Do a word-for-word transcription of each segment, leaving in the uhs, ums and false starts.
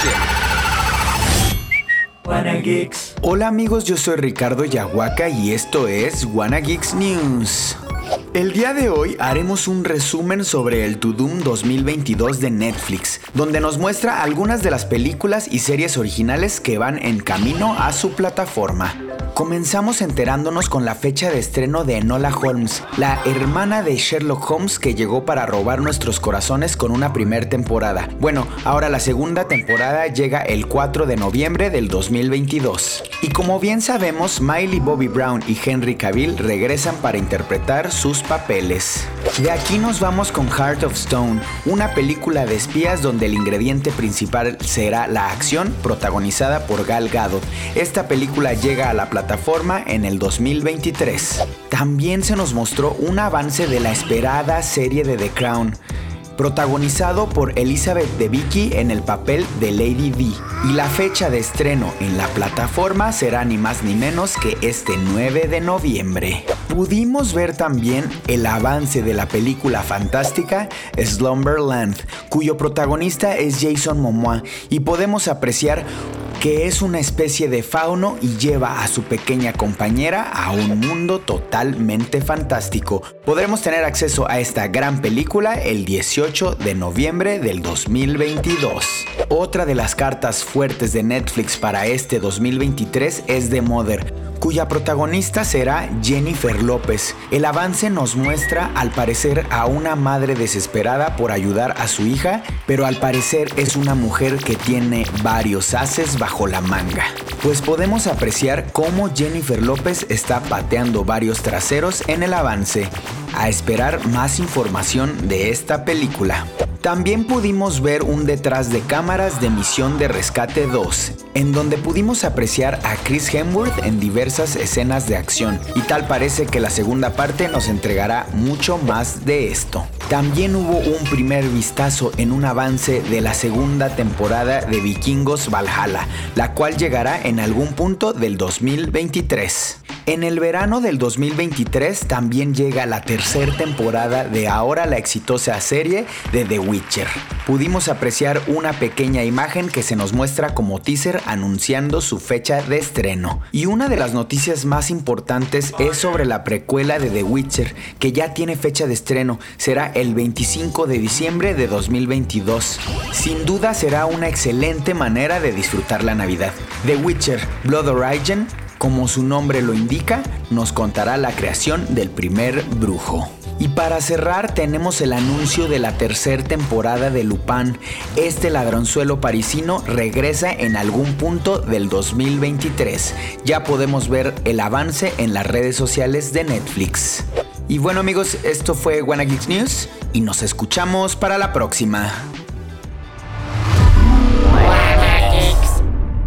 WannaGeeks. Hola amigos, yo soy Ricardo Yahuaca y esto es WannaGeeks News. El día de hoy haremos un resumen sobre el Tudum dos mil veintidós de Netflix, donde nos muestra algunas de las películas y series originales que van en camino a su plataforma. Comenzamos enterándonos con la fecha de estreno de Enola Holmes, la hermana de Sherlock Holmes que llegó para robar nuestros corazones con una primer temporada. Bueno, ahora la segunda temporada llega el cuatro de noviembre del dos mil veintidós. Y como bien sabemos, Miley Bobby Brown y Henry Cavill regresan para interpretar sus papeles. De aquí nos vamos con Heart of Stone, una película de espías donde el ingrediente principal será la acción, protagonizada por Gal Gadot. Esta película llega a la plataforma en el dos mil veintitrés. También se nos mostró un avance de la esperada serie de The Crown, protagonizado por Elizabeth Debicki en el papel de Lady Di. Y la fecha de estreno en la plataforma será ni más ni menos que este nueve de noviembre. Pudimos ver también el avance de la película fantástica Slumberland, cuyo protagonista es Jason Momoa, y podemos apreciar que es una especie de fauno y lleva a su pequeña compañera a un mundo totalmente fantástico. Podremos tener acceso a esta gran película el dieciocho de noviembre del dos mil veintidós. Otra de las cartas fuertes de Netflix para este dos mil veintitrés es The Mother, cuya protagonista será Jennifer López. El avance nos muestra al parecer a una madre desesperada por ayudar a su hija, pero al parecer es una mujer que tiene varios ases bajo la manga. Pues podemos apreciar cómo Jennifer López está pateando varios traseros en el avance. A esperar más información de esta película. También pudimos ver un detrás de cámaras de Misión de Rescate dos, en donde pudimos apreciar a Chris Hemsworth en diversas escenas de acción, y tal parece que la segunda parte nos entregará mucho más de esto. También hubo un primer vistazo en un avance de la segunda temporada de Vikingos Valhalla, la cual llegará en algún punto del dos mil veintitrés. En el verano del dos mil veintitrés también llega la tercera temporada de ahora la exitosa serie de The Witcher. Pudimos apreciar una pequeña imagen que se nos muestra como teaser anunciando su fecha de estreno. Y una de las noticias más importantes es sobre la precuela de The Witcher, que ya tiene fecha de estreno. Será el veinticinco de diciembre de dos mil veintidós. Sin duda será una excelente manera de disfrutar la Navidad. The Witcher Blood Origin, como su nombre lo indica, nos contará la creación del primer brujo. Y para cerrar tenemos el anuncio de la tercera temporada de Lupin. Este ladronzuelo parisino regresa en algún punto del dos mil veintitrés. Ya podemos ver el avance en las redes sociales de Netflix. Y bueno amigos, esto fue WannaGeeks News y nos escuchamos para la próxima.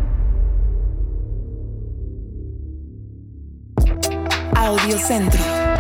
Audio Centro.